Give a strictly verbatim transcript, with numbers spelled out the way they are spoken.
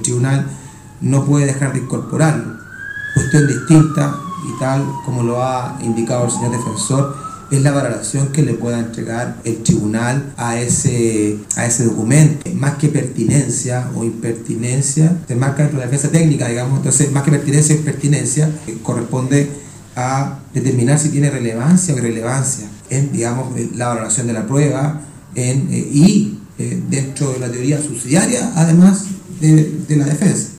tribunal no puede dejar de incorporarlo. Cuestión distinta, y tal como lo ha indicado el señor defensor, es la valoración que le pueda entregar el tribunal a ese, a ese documento. Más que pertinencia o impertinencia, se marca dentro de la defensa técnica, digamos, entonces más que pertinencia o impertinencia, eh, corresponde a determinar si tiene relevancia o irrelevancia en, digamos, la valoración de la prueba en, eh, y eh, dentro de la teoría subsidiaria, además de, de la defensa.